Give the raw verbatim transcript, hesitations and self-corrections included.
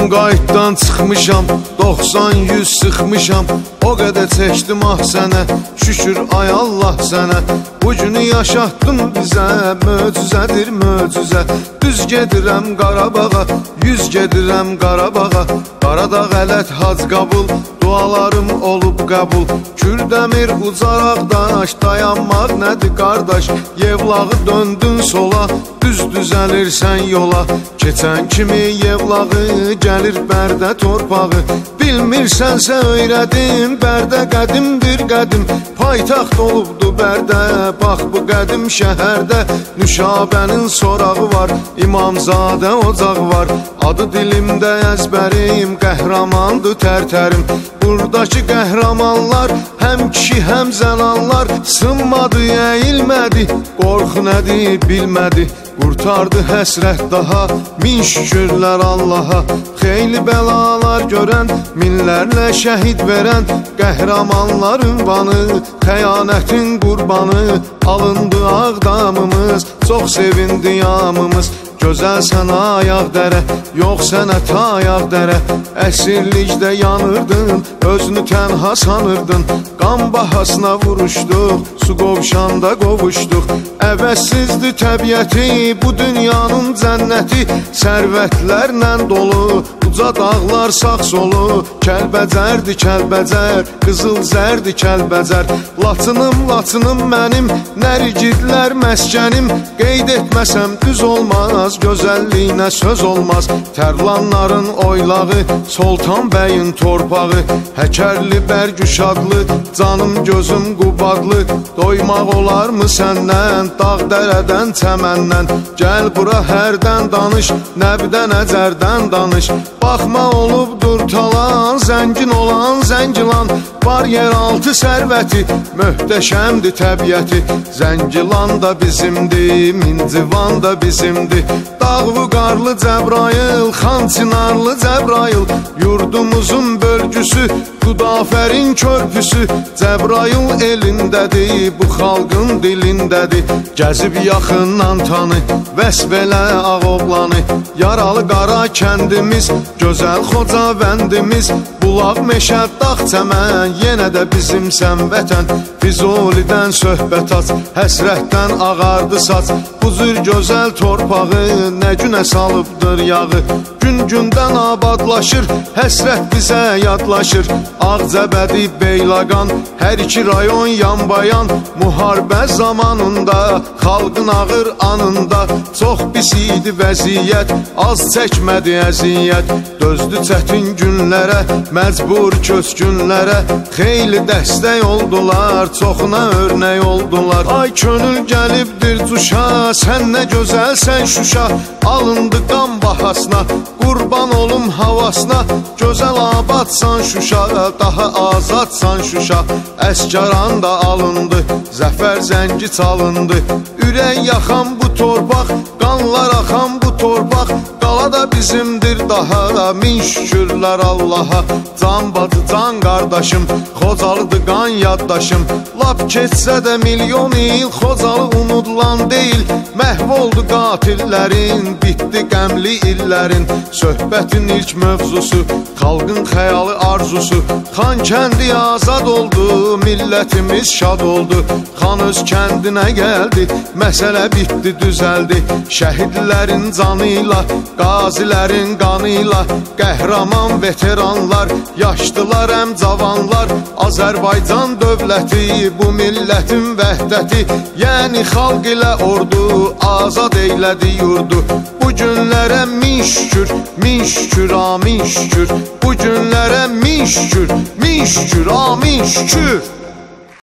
On qayıtdan çıxmışam, doxsan yüz sıxmışam. O qədər çəkdim ah sənə, şükür ay Allah sənə. Bu günü yaşatdın bizə, möcüzədir möcüzə. Düz gedirəm Qarabağa, yüz gedirəm Qarabağa. Qaradağ ələt hac qabul, dualarım olub qəbul. Kürdəmir ucaraqdaş, dayanmaq nədir qardaş? Yevlağı döndün sola, düz düzəlirsən yola. Keçən kimi yevlağı, gəlir Bərdə torpağı. Bilmirsənsə öyrədim, Bərdə qədimdir qədim. Paytaxt olubdu Bərdə, bax bu qədim şəhərdə. Nüşabənin sorağı var, İmamzadə ocağı var. Adı dilimdə əzbərim, qəhrəmandır tərtərim. Buradakı qəhrəmanlar həm kişi həm zənanlar. Sınmadı, əyilmədi, qorxu nədir bilmədi. Qurtardı həsrət daha, min şükürlər Allaha. Xeyli bəlalar görən, minlərlə şəhid verən. Qəhrəmanlar ünvanı, xəyanətin qurbanı. Alındı Ağdamımız, çox sevindi yamımız. Gözəl sənə ayaq dərə, yox sənə tayaq dərə. Əsirlikdə yanırdın, özünü tənha sanırdın. Qan bahasına vuruşduq, su qovşanda qovuşduq. Əvəzsizdir təbiəti, bu dünyanın cənnəti. Sərvətlərlə dolu, uca dağlar sağ solu. Kəlbəcərdir Kəlbəcər, qızıl zərdir Kəlbəcər. Laçınım, laçınım mənim, nərigidlər məskənim. Qeyd etməsəm düz olmaz, gözəlliyinə söz olmaz. Tərlanların oylağı, Soltan bəyin torpağı. Həkərli bərgüşadlı, canım gözüm qubadlı. Doymaq olarmı səndən, dağ dərədən çəməndən. Gəl bura hərdən danış, nəbdən əcərdən danış. Baxma olubdur talan, zəngin olan zəngilan. Var yeraltı sərvəti, möhtəşəmdir təbiəti. Zəngilan da bizimdir, Mincivan da bizimdir. Dağvı qarlı Cəbrayıl, Xan Çinarlı Cəbrayıl. Yurdumuzun bölgüsü, Xudafərin körpüsü. Cəbrayıl elindədir, bu xalqın dilindədir. Gəzib yaxından tanı, vəsb elə Ağoğlanı. Yaralı qara kəndimiz, gözəl Xocavəndimiz. Bulaq meşə dağ çəmən, yenə də bizimsən vətən. Füzulidən söhbət aç, həsrətdən ağardı saç. Bu cür gözəl torpağı, nə günə salıbdır yağı. Gün-gündən abadlaşır, həsrət bizə yadlaşır. Ağcəbədi, Beyləqan, hər iki rayon yanbayan. Müharibə zamanında, xalqın ağır anında. Çox pis idi vəziyyət, az çəkmədi əziyyət. Dözdü çətin günlərə, məcbur köçkünlərə. Xeyli dəstək oldular, çoxuna örnək oldular. Ay könül gəlibdir cuşa, sən nə gözəlsən Şuşa. Alındı qan bahasına, qurban olum havasına. Gözəl abadsan Şuşa, daha azadsan Şuşa. Əskaran da alındı, zəfər zəngi çalındı. Ürək yaxan bu torpaq, qanlar axan bu torpaq. Qala da bizimdir daha, min şükürlər Allaha. Can bacı, can qardaşım, Xocalıdır qan yaddaşım. Lap keçsə də milyon il, Xocalı unudulan deyil. Məhv oldu qatillərin, bitdi qəmli illərin. Söhbətin ilk mövzusu, xalqın xəyalı arzusu. Xan kəndi azad oldu, millətimiz şad oldu. Xan öz kəndinə gəldi, məsələ bitdi, düzəldi. Şəhidlərin canıyla, qazilərin qanıyla. Qəhrəman veteranlar, yaşlılar həm cavanlar. Azərbaycan dövləti, bu millətin vəhdəti. Yəni xalq ilə ordu, azad eylədi yurdu. Bu günlərə min şükür, min şükür, amin şükür. Bu günlərə min şükür, min şükür, amin şükür.